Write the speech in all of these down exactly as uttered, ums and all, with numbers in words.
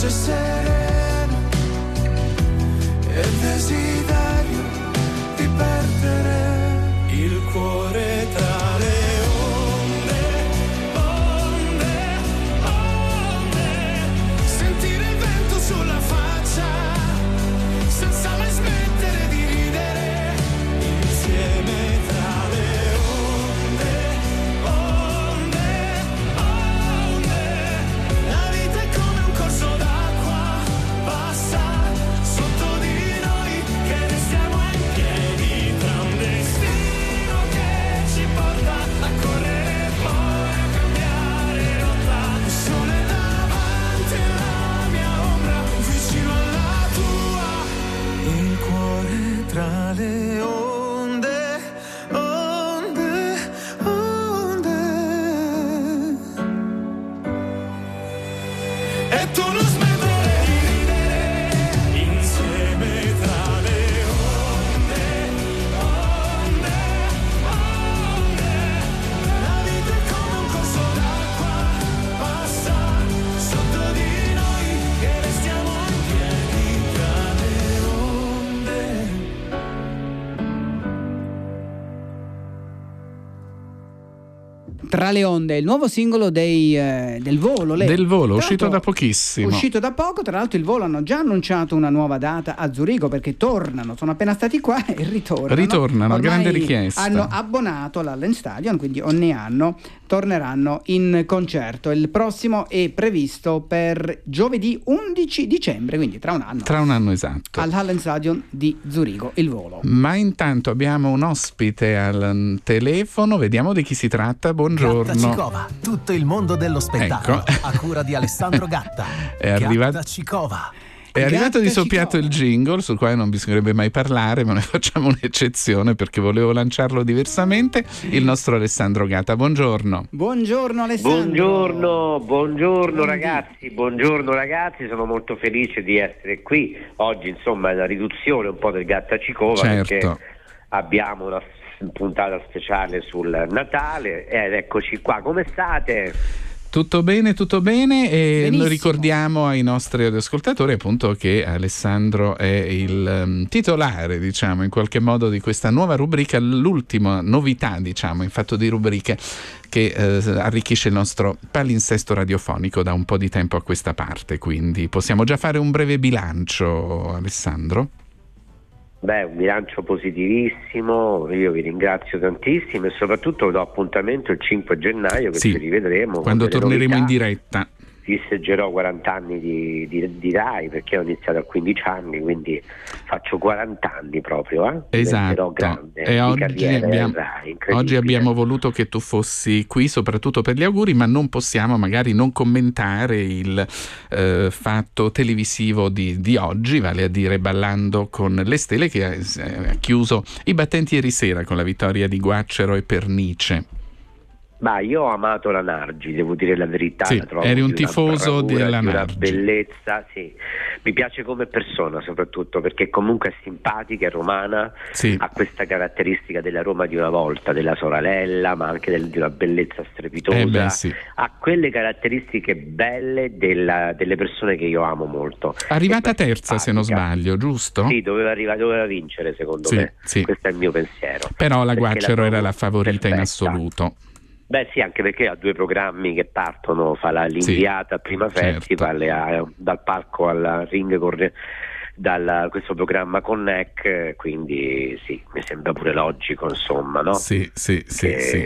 pace serena e il desiderio di perdere il cuore tra le onde, onde, onde, sentire il vento sulla faccia senza mai smettere di ridere insieme tra le onde, onde, onde. La vita è come un corso d'acqua, passa sotto di noi che restiamo in piedi tra un destino che ci porta a correre e poi a cambiare rotta. Il sole davanti e la mia ombra vicino alla tua, il cuore tra le onde, onde, onde. E tu non smettere di ridere insieme tra le onde, onde, onde. La vita è come un corso d'acqua, passa sotto di noi che restiamo in piedi tra le onde. Tra le onde, il nuovo singolo dei, eh, del Volo. Leo. Del Volo, Tra uscito l'altro, da pochissimo. Uscito da poco, tra l'altro il Volo hanno già annunciato una nuova data a Zurigo perché tornano, sono appena stati qua e ritornano. Ritornano, Ormai grande richiesta. Hanno abbonato all'Allen Stadium, quindi ogni anno torneranno in concerto. Il prossimo è previsto per giovedì undici dicembre, quindi tra un anno. Tra un anno esatto. All'Allen Stadium di Zurigo, il Volo. Ma intanto abbiamo un ospite al telefono, vediamo di chi si tratta. Buongiorno. Gattacicova, tutto il mondo dello spettacolo, Ecco. a cura di Alessandro Gatta. È arrivato- Gattacicova. È arrivato di soppiatto il Gattacicova. jingle, sul quale non bisognerebbe mai parlare, ma ne facciamo un'eccezione perché volevo lanciarlo diversamente. Il nostro Alessandro Gatta, buongiorno. Buongiorno Alessandro. Buongiorno, buongiorno Buondì. ragazzi, buongiorno ragazzi, sono molto felice di essere qui. Oggi insomma è la riduzione un po' del Gattacicova Certo. perché abbiamo una s- puntata speciale sul Natale ed eccoci qua, come state? Tutto bene, tutto bene, e Benissimo. noi ricordiamo ai nostri ascoltatori appunto che Alessandro è il um, titolare, diciamo, in qualche modo di questa nuova rubrica, l'ultima novità, diciamo, in fatto di rubriche che eh, arricchisce il nostro palinsesto radiofonico da un po' di tempo a questa parte, quindi possiamo già fare un breve bilancio, Alessandro? Beh, un bilancio positivissimo, io vi ringrazio tantissimo e soprattutto do appuntamento il cinque gennaio che Sì, ci rivedremo. con quando delle torneremo in novità. diretta. Festeggerò quaranta anni di, di, di Rai perché ho iniziato a quindici anni, quindi faccio quaranta anni proprio. Eh? Diventerò Esatto, grande e di oggi carriera abbiamo, Rai, incredibile. oggi abbiamo voluto che tu fossi qui soprattutto per gli auguri, ma non possiamo magari non commentare il eh, fatto televisivo di, di oggi, vale a dire Ballando con le stelle, che ha, ha chiuso i battenti ieri sera con la vittoria di Guaccero e Pernice. Ma io ho amato la Nargi, devo dire la verità. Sì, la trovo eri un di una tifoso bravura, della di una Nargi. bellezza, sì. Mi piace come persona soprattutto perché comunque è simpatica, è romana, Sì. ha questa caratteristica della Roma di una volta, della sorella, ma anche del- di una bellezza strepitosa. Eh beh, sì. Ha quelle caratteristiche belle della- delle persone che io amo molto. Arrivata E poi è terza, se non simpatica. sbaglio, giusto? Sì, doveva arrivare, doveva vincere secondo Sì, me. sì. Questo è il mio pensiero. Però la Perché Guaccero trovo era la favorita in perfetta. assoluto. Beh sì, anche perché ha due programmi che partono, fa la, l'inviata al Prima certo. Festival e ha- dal palco al ring corre, dal questo programma con N E C, quindi sì, mi sembra pure logico, insomma, no? Sì, sì, sì, Che- sì.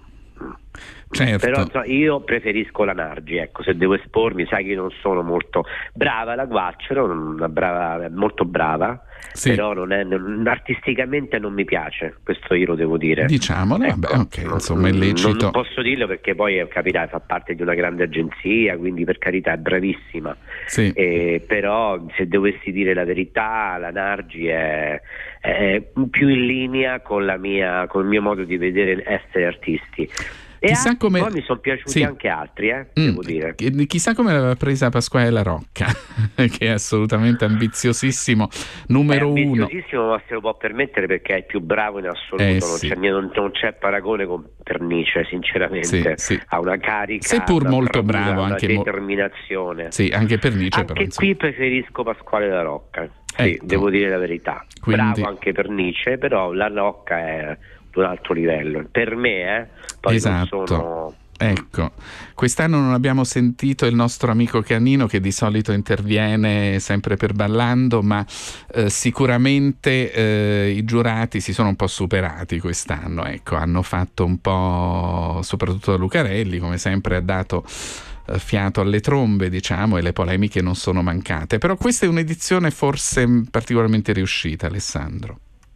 Certo. Però insomma, io preferisco la Nargi, ecco, se devo espormi, sai che io non sono molto brava, la Guaccero, una brava, molto brava, Sì. però non è, non- artisticamente non mi piace, questo io lo devo dire. Diciamolo, Ecco, vabbè, ok, non- insomma è non- lecito. Non posso dirlo perché poi eh, capirai, fa parte di una grande agenzia, quindi per carità è bravissima. Sì. Eh, però se dovessi dire la verità, la Nargi è, è più in linea con la mia, con il mio modo di vedere essere artisti. E Chissà altri, come... poi mi sono piaciuti sì. anche altri, eh, Mm, devo dire. chi- Chissà come l'aveva presa Pasquale La Rocca, che è assolutamente ambiziosissimo, numero è uno. ambiziosissimo, ma se lo può permettere perché è il più bravo in assoluto. Eh, non, sì. c'è, non, non c'è paragone con Pernice, sinceramente. Sì, sì. Ha una carica, Seppur una molto bravura, bravo, una anche mo- determinazione. Sì, anche Pernice, Anche però, insomma. qui preferisco Pasquale La Rocca. Sì, Ecco. devo dire la verità. Quindi- Bravo anche Pernice, però La Rocca è di un altro livello. Per me, eh, poi Esatto. non sono... Ecco, quest'anno non abbiamo sentito il nostro amico Canino, che di solito interviene sempre per Ballando, ma eh, sicuramente eh, i giurati si sono un po' superati quest'anno, ecco, hanno fatto un po', soprattutto Lucarelli, come sempre ha dato eh, fiato alle trombe, diciamo, e le polemiche non sono mancate, però questa è un'edizione forse particolarmente riuscita, Alessandro.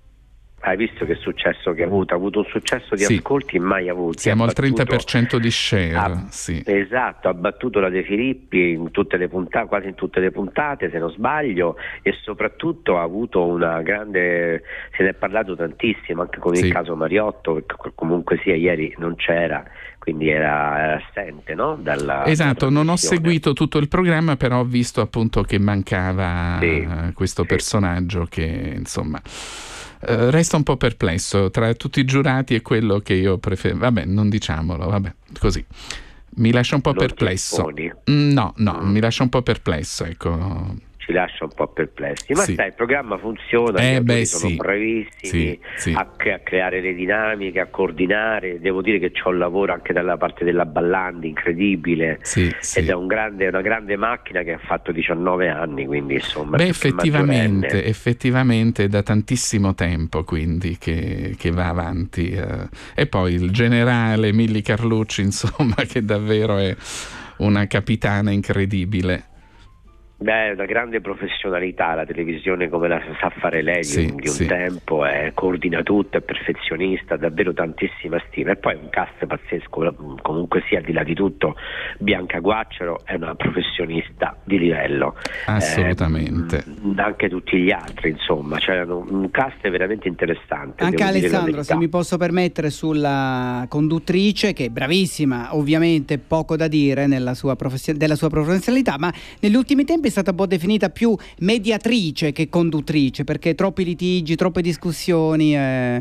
Hai visto che successo che ha avuto? Ha avuto un successo di Sì. ascolti mai avuti. Siamo Ha al trenta per battuto- cento di share, ha- sì. Esatto, ha battuto la De Filippi in tutte le puntate, quasi in tutte le puntate, se non sbaglio, e soprattutto ha avuto una grande, se ne è parlato tantissimo anche con Sì. il caso Mariotto, che comunque sia ieri non c'era, quindi era, era assente, no? Dalla, Esatto, dalla non ho trasmissione. seguito tutto il programma, però ho visto appunto che mancava Sì, eh, questo sì. personaggio che insomma eh, resta un po' perplesso. Tra tutti i giurati è quello che io preferisco. Vabbè, non diciamolo, vabbè, così. Mi lascia un po' Non ti perplesso. esponi? Mm, No, no, Mm. mi lascia un po' perplesso, ecco. Ci lascia un po' perplessi, ma Sì. sai, il programma funziona, Eh, gli autori beh, sono sì. bravissimi Sì, sì. A, cre- a creare le dinamiche, a coordinare. Devo dire che c'ho un lavoro anche dalla parte della Ballandi incredibile, Sì, sì. ed è un grande, una grande macchina che ha fatto diciannove anni, quindi insomma Beh, più che effettivamente, maggiorenne. effettivamente è da tantissimo tempo quindi che, che va avanti. eh. E poi il generale Milli Carlucci, insomma, che davvero è una capitana incredibile. Beh, è una grande professionalità, la televisione come la sa fare lei di, Sì, un, di un sì. tempo, è, coordina tutto, è perfezionista, davvero tantissima stima, e poi è un cast pazzesco, comunque sia, al di là di tutto, Bianca Guacciaro è una professionista di livello, Assolutamente. Eh, anche tutti gli altri, insomma, c'è un, un cast veramente interessante. Anche devo dire la Alessandro, verità. se mi posso permettere, sulla conduttrice, che è bravissima, ovviamente poco da dire nella sua profession- della sua professionalità, ma negli ultimi tempi è stata un po' definita più mediatrice che conduttrice, perché troppi litigi, troppe discussioni, eh,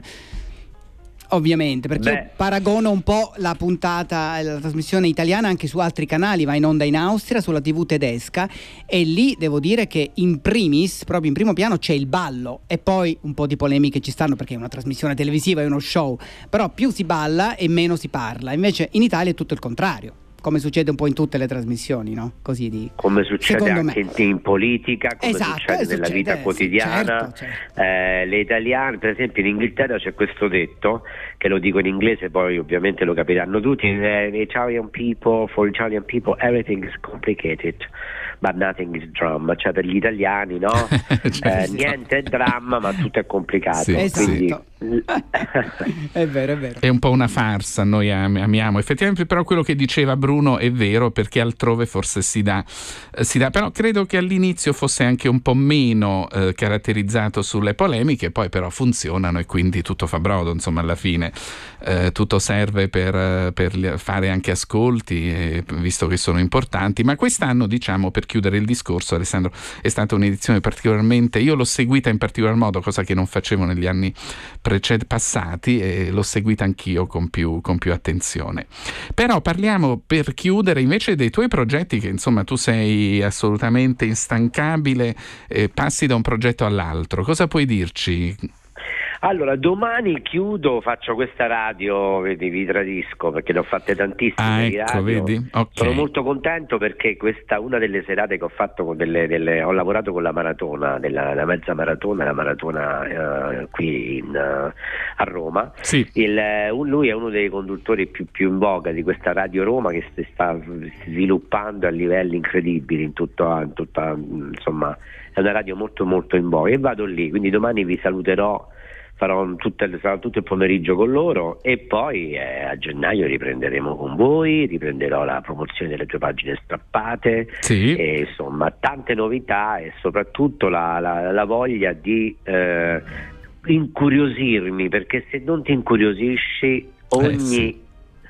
ovviamente, perché Beh. io paragono un po' la puntata, la trasmissione italiana anche su altri canali, va in onda in Austria sulla tivù tedesca, e lì devo dire che in primis, proprio in primo piano, c'è il ballo, e poi un po' di polemiche ci stanno perché è una trasmissione televisiva, è uno show, però più si balla e meno si parla. Invece in Italia è tutto il contrario, come succede un po' in tutte le trasmissioni, no? Così di Come succede secondo anche me. in, in politica, come Esatto, succede eh, nella succede, vita sì, quotidiana. certo, certo. Eh, le italiane, per esempio in Inghilterra c'è questo detto, che lo dico in inglese, poi ovviamente lo capiranno tutti, eh, Italian people, for Italian people everything is complicated but nothing is drama, cioè per gli italiani, no? Cioè, Eh, niente è dramma, ma tutto è complicato. Sì, Quindi, Esatto. È vero, è vero. È un po' una farsa, noi am- amiamo effettivamente, però quello che diceva Bruno è vero, perché altrove forse si dà, eh, si dà però credo che all'inizio fosse anche un po' meno eh, caratterizzato sulle polemiche, poi però funzionano e quindi tutto fa brodo, insomma, alla fine eh, tutto serve per, eh, per li- fare anche ascolti, eh, visto che sono importanti. Ma quest'anno, diciamo, per chiudere il discorso, Alessandro, è stata un'edizione particolarmente, io l'ho seguita in particolar modo, cosa che non facevo negli anni preced- passati, e l'ho seguita anch'io con più, con più attenzione. Però parliamo, per chiudere, invece dei tuoi progetti, che insomma tu sei assolutamente instancabile, eh, passi da un progetto all'altro. Cosa puoi dirci? Allora, domani chiudo, faccio questa radio, vedi, vi tradisco perché ne ho fatte tantissime Ah, di ecco, radio. vedi? Ok. Sono molto contento perché questa una delle serate che ho fatto con delle, delle ho lavorato con la maratona, della, la mezza maratona, la maratona eh, qui in, uh, a Roma. Sì. Il, eh, un- lui è uno dei conduttori più, più in voga di questa Radio Roma, che si sta sviluppando a livelli incredibili in tutta, in tutta, insomma, è una radio molto molto in voga, e vado lì, quindi domani vi saluterò, farò tutto il, sarò tutto il pomeriggio con loro, e poi eh, a gennaio riprenderemo con voi, riprenderò la promozione delle tue pagine strappate, Sì. e insomma tante novità, e soprattutto la, la, la voglia di eh, incuriosirmi, perché se non ti incuriosisci ogni, Eh, sì.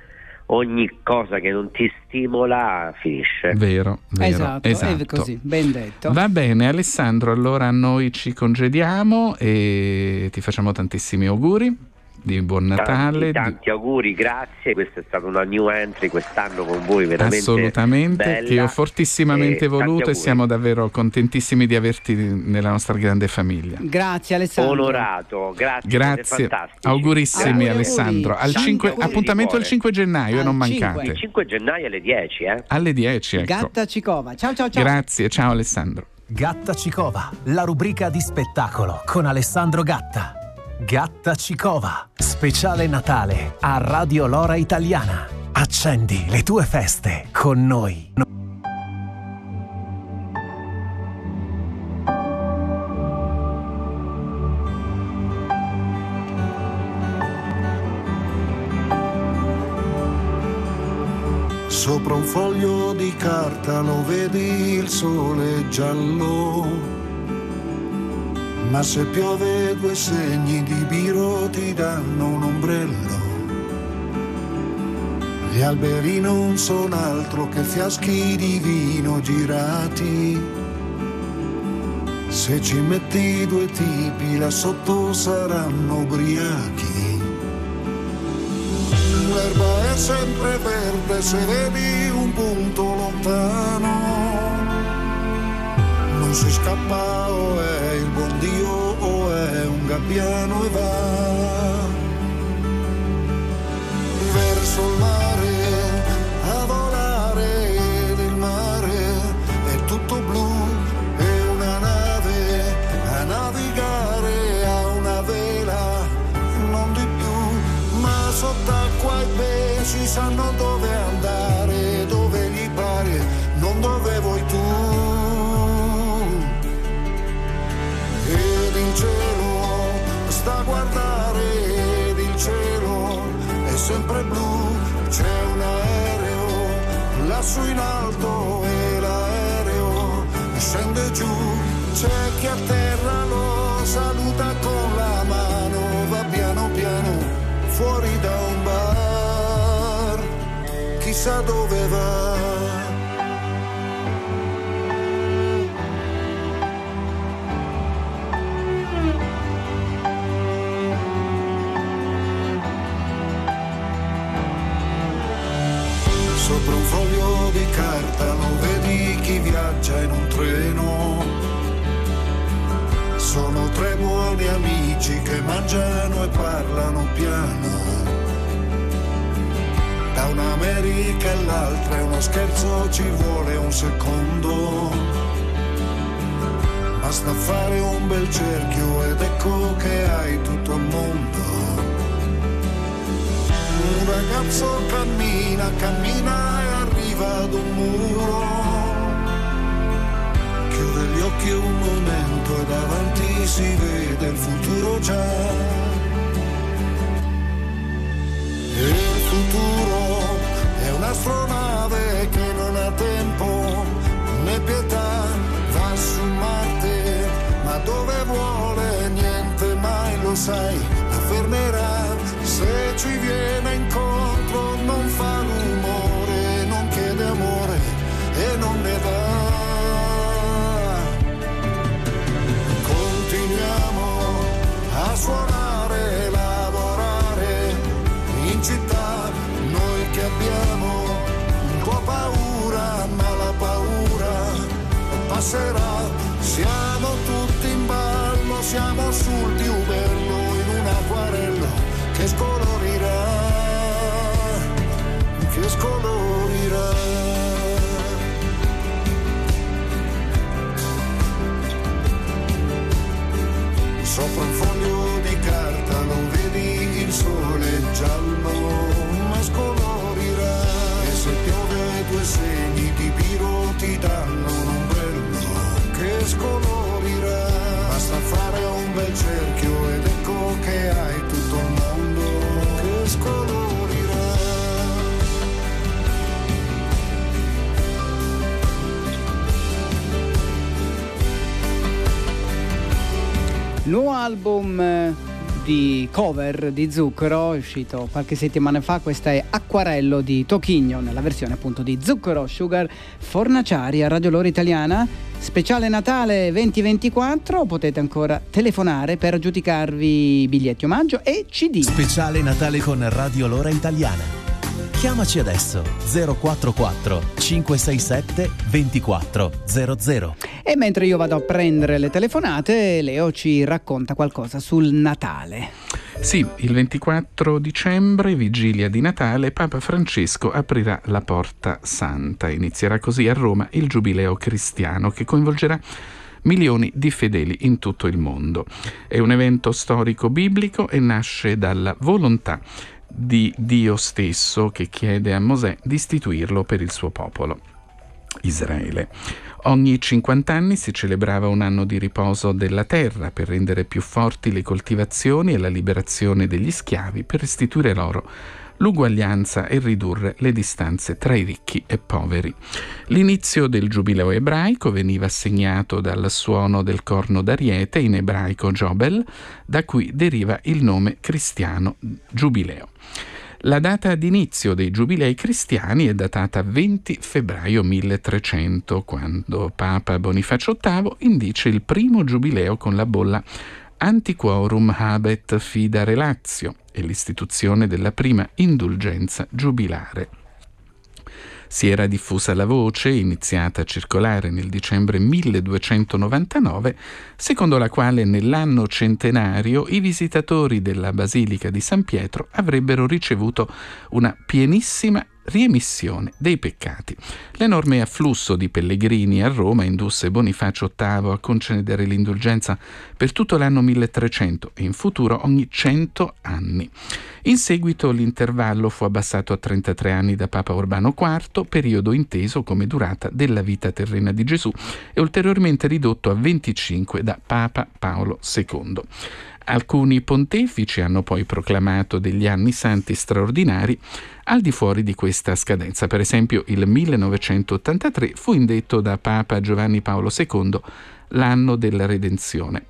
ogni cosa che non ti stimola finisce. Vero, vero, Esatto, esatto. è così, ben detto. Va bene Alessandro, allora noi ci congediamo e ti facciamo tantissimi auguri di buon Natale. Tanti, tanti di... auguri, grazie. Questa è stata una new entry quest'anno con voi, veramente assolutamente, bella, che ho fortissimamente e voluto e siamo davvero contentissimi di averti nella nostra grande famiglia. Grazie Alessandro. Onorato, grazie. Grazie, fantastici. augurissimi Auguri. Alessandro. Al Tanti cinque, auguri di appuntamento cuore. il cinque gennaio, Al non cinque. mancate. Il cinque gennaio alle dieci, eh? Alle dieci, ecco. Gatta Cicova. Ciao ciao ciao. Grazie, ciao Alessandro. Gatta Cicova, la rubrica di spettacolo con Alessandro Gatta. Gatta Cicova, speciale Natale a Radio Lora Italiana. Accendi le tue feste con noi. Sopra un foglio di carta lo vedi il sole giallo, ma se piove due segni di biro ti danno un ombrello. Gli alberi non sono altro che fiaschi di vino girati. Se ci metti due tipi là sotto saranno ubriachi. L'erba è sempre verde se vedi un punto lontano. Non si scappa o è il buon Dio o è un gabbiano e va verso il mare a volare ed il mare è tutto blu e una nave a navigare a una vela, non di più, ma sott'acqua i pesci sanno dove andare, dove gli pare, non dove vuoi tu. Ed il cielo sta a guardare ed il cielo è sempre blu, c'è un aereo lassù in alto e l'aereo scende giù, c'è chi a terra lo saluta con la mano, va piano piano fuori da un bar, chissà dove va. Sopra un foglio di carta lo vedi chi viaggia in un treno. Sono tre buoni amici che mangiano e parlano piano. Da un'America all'altra è uno scherzo, ci vuole un secondo. Basta fare un bel cerchio ed ecco che hai tutto il mondo. Un ragazzo cammina, cammina e arriva ad un muro. Chiude gli occhi un momento e davanti si vede il futuro già. E il futuro è un'astronave che non ha tempo né pietà, va su Marte, ma dove vuole niente mai lo sai, la fermerà. Se ci viene incontro non fa rumore, non chiede amore e non ne dà. Continuiamo a suonare, lavorare in città, noi che abbiamo un po' paura, ma la paura passerà. Siamo tutti in ballo, siamo sul piuberlo in un acquarello che scolorirà, che scolorirà. Sopra un foglio di carta lo vedi il sole giallo, ma scolorirà. E se piove due segni di biro ti danno un ombrello che scolorirà. Basta fare un bel cerchio ed ecco che hai tutto il mondo che scolorirà. Nuovo album eh, di cover di Zucchero, è uscito qualche settimana fa. Questa è Acquarello di Toquinho, nella versione appunto di Zucchero Sugar Fornaciari a Radio Lora Italiana. Speciale Natale venti ventiquattro, potete ancora telefonare per aggiudicarvi biglietti omaggio e C D. Speciale Natale con Radio Lora Italiana. Chiamaci adesso zero quattro quattro cinque sei sette due quattro zero zero. E mentre io vado a prendere le telefonate, Leo ci racconta qualcosa sul Natale. Sì, il ventiquattro dicembre, vigilia di Natale, Papa Francesco aprirà la Porta Santa. Inizierà così a Roma il Giubileo cristiano che coinvolgerà milioni di fedeli in tutto il mondo. È un evento storico biblico e nasce dalla volontà di Dio stesso, che chiede a Mosè di istituirlo per il suo popolo, Israele. Ogni cinquanta anni si celebrava un anno di riposo della terra per rendere più forti le coltivazioni e la liberazione degli schiavi, per restituire loro l'uguaglianza e ridurre le distanze tra i ricchi e poveri. L'inizio del giubileo ebraico veniva segnato dal suono del corno d'ariete, in ebraico Jobel, da cui deriva il nome cristiano giubileo. La data d'inizio dei giubilei cristiani è datata venti febbraio milletrecento, quando Papa Bonifacio ottavo indice il primo giubileo con la bolla Antiquorum habet fida relatio e l'istituzione della prima indulgenza giubilare. Si era diffusa la voce, iniziata a circolare nel dicembre milleduecentonovantanove, secondo la quale nell'anno centenario i visitatori della Basilica di San Pietro avrebbero ricevuto una pienissima riemissione dei peccati. L'enorme afflusso di pellegrini a Roma indusse Bonifacio ottavo a concedere l'indulgenza per tutto l'anno milletrecento e in futuro ogni cento anni. In seguito l'intervallo fu abbassato a trentatré anni da Papa Urbano quarto, periodo inteso come durata della vita terrena di Gesù, e ulteriormente ridotto a venticinque da Papa Paolo secondo. Alcuni pontefici hanno poi proclamato degli anni santi straordinari al di fuori di questa scadenza. Per esempio il millenovecentottantatré fu indetto da Papa Giovanni Paolo secondo l'anno della redenzione.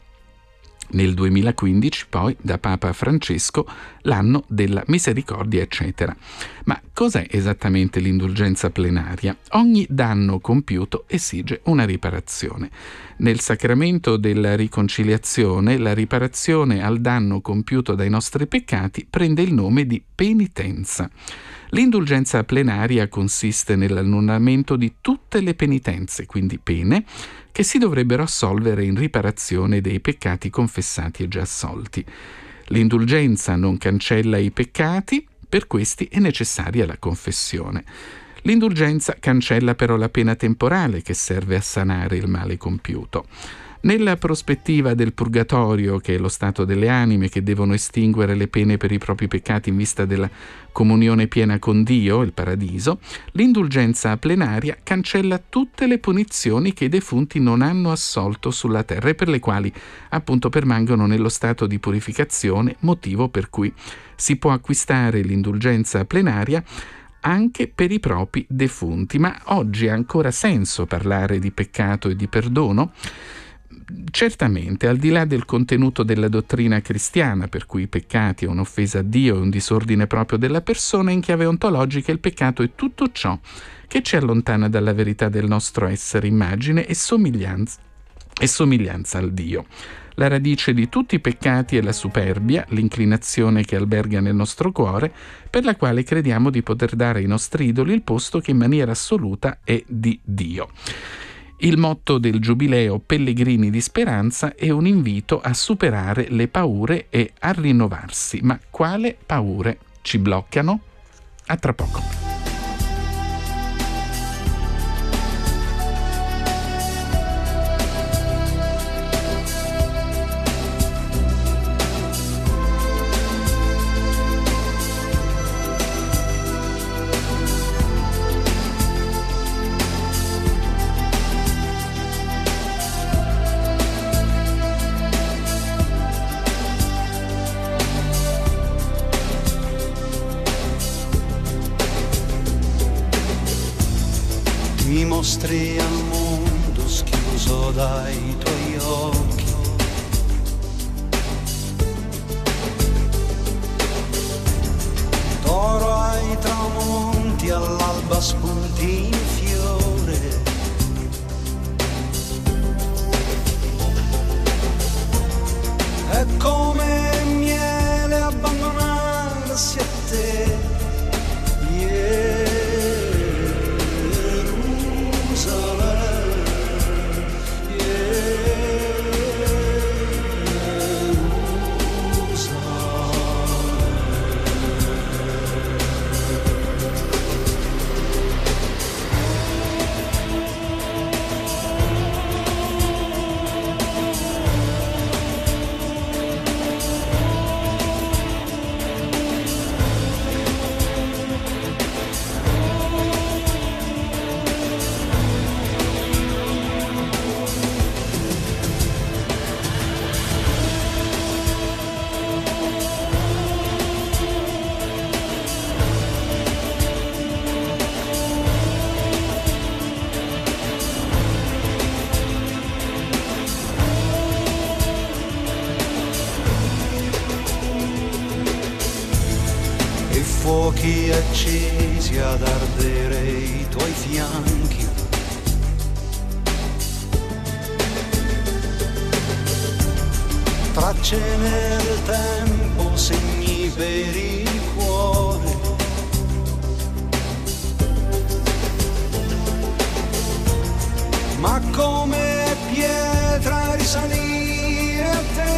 Nel duemilaquindici poi da Papa Francesco l'anno della misericordia, eccetera. Ma cos'è esattamente l'indulgenza plenaria? Ogni danno compiuto esige una riparazione. Nel sacramento della riconciliazione la riparazione al danno compiuto dai nostri peccati prende il nome di penitenza. L'indulgenza plenaria consiste nell'annullamento di tutte le penitenze, quindi pene, che si dovrebbero assolvere in riparazione dei peccati confessati e già assolti. L'indulgenza non cancella i peccati, per questi è necessaria la confessione. L'indulgenza cancella però la pena temporale che serve a sanare il male compiuto. Nella prospettiva del purgatorio, che è lo stato delle anime che devono estinguere le pene per i propri peccati in vista della comunione piena con Dio, il paradiso, l'indulgenza plenaria cancella tutte le punizioni che i defunti non hanno assolto sulla terra e per le quali appunto permangono nello stato di purificazione, motivo per cui si può acquistare l'indulgenza plenaria anche per i propri defunti. Ma oggi ha ancora senso parlare di peccato e di perdono? Certamente, al di là del contenuto della dottrina cristiana, per cui i peccati è un'offesa a Dio e un disordine proprio della persona, in chiave ontologica il peccato è tutto ciò che ci allontana dalla verità del nostro essere, immagine e somiglianza, e somiglianza al Dio. La radice di tutti i peccati è la superbia, l'inclinazione che alberga nel nostro cuore, per la quale crediamo di poter dare ai nostri idoli il posto che in maniera assoluta è di Dio. Il motto del Giubileo Pellegrini di Speranza è un invito a superare le paure e a rinnovarsi. Ma quale paure ci bloccano? A tra poco. Mi mostri al mondo schiuso dai tuoi occhi, l'alba spunti in fiore. È come miele abbandonarsi a te, fuochi accesi ad ardere i tuoi fianchi. Tracce nel tempo, segni per il cuore. Ma come pietra risalire a te.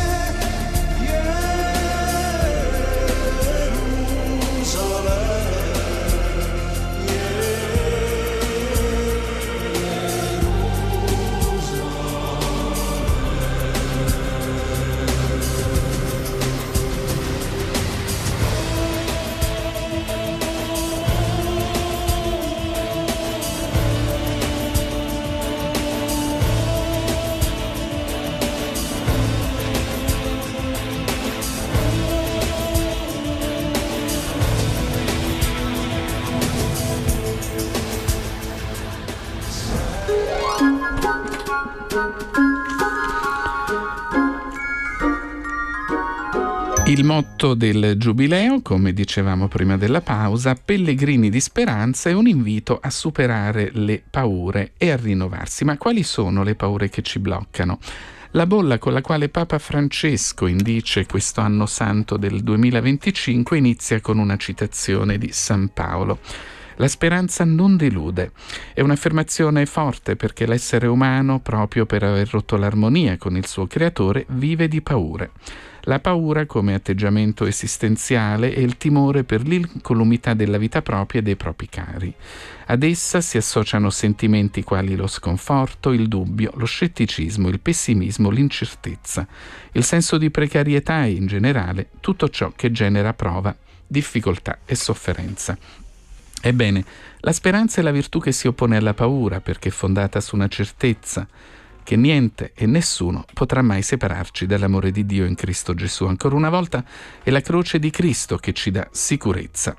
Il motto del Giubileo, come dicevamo prima della pausa, pellegrini di speranza, è un invito a superare le paure e a rinnovarsi. Ma quali sono le paure che ci bloccano? La bolla con la quale Papa Francesco indice questo anno santo del duemilaventicinque inizia con una citazione di San Paolo. La speranza non delude. È un'affermazione forte perché l'essere umano, proprio per aver rotto l'armonia con il suo creatore, vive di paure. La paura come atteggiamento esistenziale è il timore per l'incolumità della vita propria e dei propri cari. Ad essa si associano sentimenti quali lo sconforto, il dubbio, lo scetticismo, il pessimismo, l'incertezza, il senso di precarietà e in generale tutto ciò che genera prova, difficoltà e sofferenza. Ebbene, la speranza è la virtù che si oppone alla paura perché è fondata su una certezza che niente e nessuno potrà mai separarci dall'amore di Dio in Cristo Gesù. Ancora una volta è la croce di Cristo che ci dà sicurezza.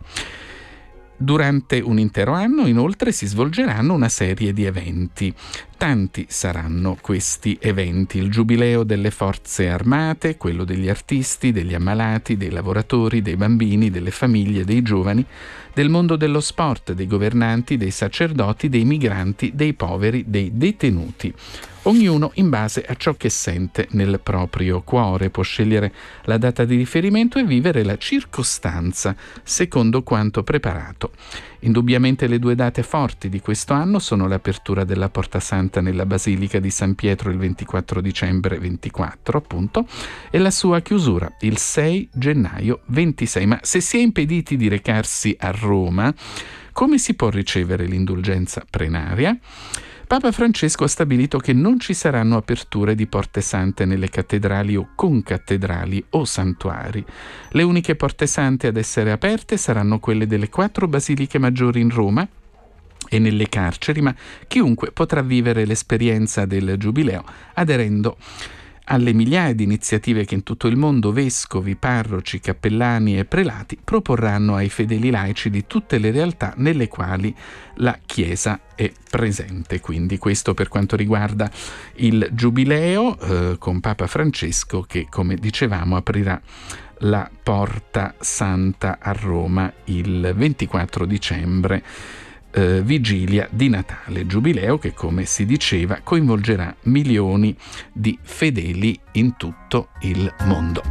Durante un intero anno, inoltre, si svolgeranno una serie di eventi. Tanti saranno questi eventi: il Giubileo delle Forze Armate, quello degli artisti, degli ammalati, dei lavoratori, dei bambini, delle famiglie, dei giovani, del mondo dello sport, dei governanti, dei sacerdoti, dei migranti, dei poveri, dei detenuti. Ognuno in base a ciò che sente nel proprio cuore può scegliere la data di riferimento e vivere la circostanza secondo quanto preparato. Indubbiamente le due date forti di questo anno sono l'apertura della Porta Santa nella Basilica di San Pietro il ventiquattro dicembre ventiquattro, appunto, e la sua chiusura il sei gennaio ventisei. Ma se si è impediti di recarsi a Roma, come si può ricevere l'indulgenza plenaria? Papa Francesco ha stabilito che non ci saranno aperture di porte sante nelle cattedrali o concattedrali o santuari. Le uniche porte sante ad essere aperte saranno quelle delle quattro basiliche maggiori in Roma e nelle carceri, ma chiunque potrà vivere l'esperienza del Giubileo aderendo alle migliaia di iniziative che in tutto il mondo vescovi, parroci, cappellani e prelati proporranno ai fedeli laici di tutte le realtà nelle quali la Chiesa è presente. Quindi questo per quanto riguarda il Giubileo eh, con Papa Francesco che, come dicevamo, aprirà la Porta Santa a Roma il ventiquattro dicembre, eh, vigilia di Natale, giubileo che, come si diceva, coinvolgerà milioni di fedeli in tutto il mondo.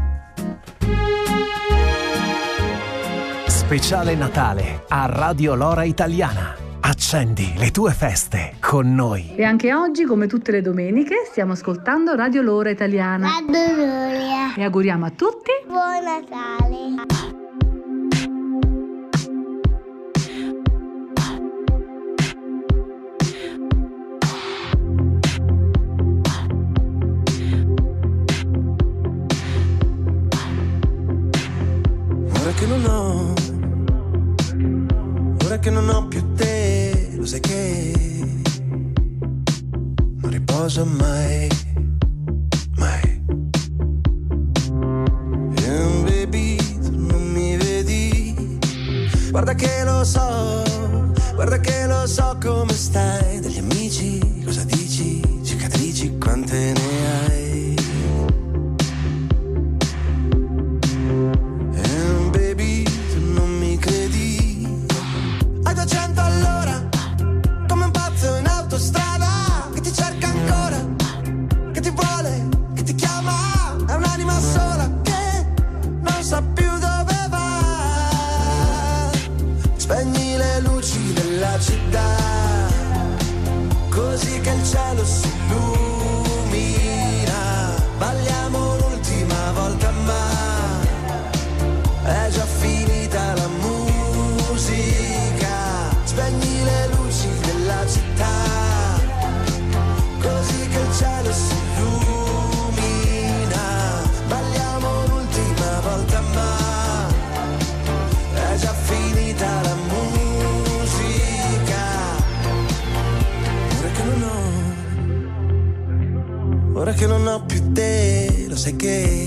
Speciale Natale a Radio Lora Italiana. Accendi le tue feste con noi. E anche oggi, come tutte le domeniche, stiamo ascoltando Radio Lora Italiana. Radio Lora. E auguriamo a tutti Buon Natale. Ora che non ho, ora che non ho più te, lo sai che non riposo mai, mai. And baby, tu non mi vedi, guarda che lo so, guarda che lo so come stai. Degli amici cosa dici, cicatrici quante ne hai. Così che il cielo si illumina, balliamo l'ultima volta ma è già finita la musica. Spegni le luci della città, così che il cielo si illumina, balliamo l'ultima volta ma è già finita la musica. Ora che non ho più te, lo sai che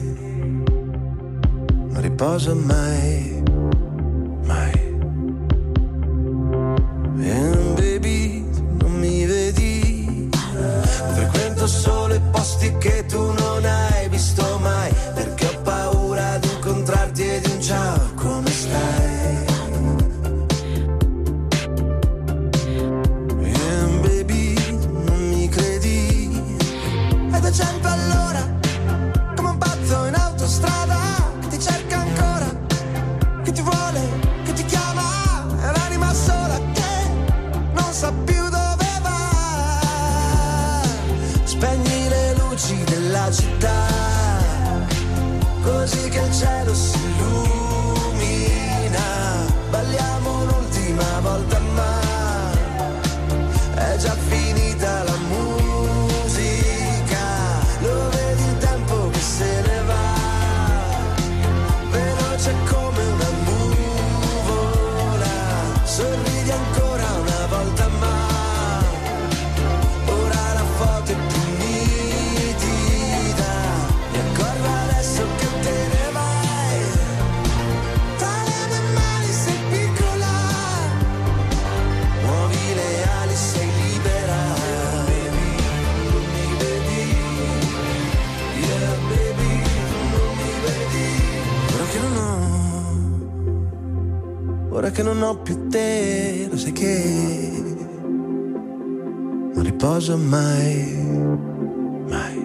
non riposo mai, mai. And baby, tu non mi vedi, frequento solo i posti che tu non hai visto mai, perché ho paura di incontrarti e di un ciao, come stai? Cento all'ora, come un pazzo in autostrada, che ti cerca ancora, che ti vuole, che ti chiama, è un'anima sola che non sa più dove va. Spegni le luci della città, così che il cielo si illumina, balliamo l'ultima volta ma è già finita la musica. Ora che non ho più te, lo sai che non riposo mai, mai.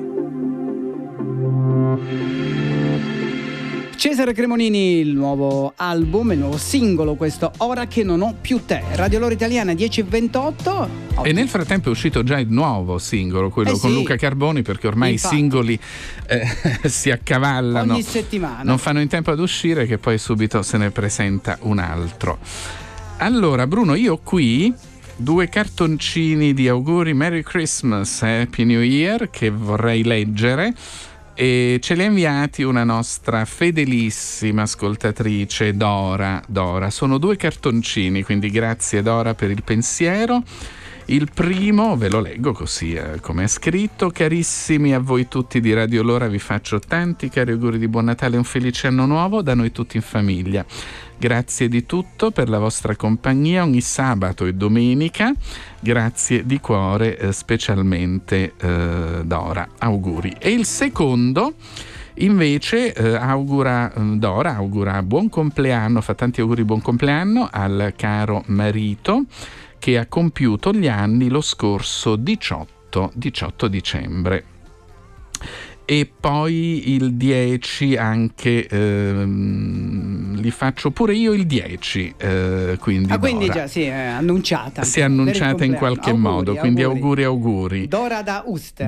Cesare Cremonini, il nuovo album, il nuovo singolo, questo Ora che non ho più te. Radio Lora Italiana dieci e ventotto. E nel frattempo è uscito già il nuovo singolo, quello eh con sì. Luca Carboni, perché ormai Infatti. i singoli eh, si accavallano. Ogni settimana. Non fanno in tempo ad uscire che poi subito se ne presenta un altro. Allora Bruno, io ho qui due cartoncini di auguri Merry Christmas e Happy New Year che vorrei leggere. E ce li ha inviati una nostra fedelissima ascoltatrice, Dora. Dora, sono due cartoncini, quindi grazie Dora per il pensiero. Il primo, ve lo leggo così eh, come è scritto: carissimi a voi tutti di Radio Lora, vi faccio tanti cari auguri di buon Natale e un felice anno nuovo da noi tutti in famiglia. Grazie di tutto per la vostra compagnia ogni sabato e domenica. Grazie di cuore, eh, specialmente eh, Dora. Auguri. E il secondo Invece eh, augura eh, Dora augura buon compleanno, fa tanti auguri buon compleanno al caro marito che ha compiuto gli anni lo scorso diciotto dicembre. E poi il dieci anche ehm, li faccio pure io il dieci, eh, quindi ah, quindi Dora. già si è annunciata si è annunciata in qualche auguri, modo, quindi auguri auguri auguri Dora da Uster.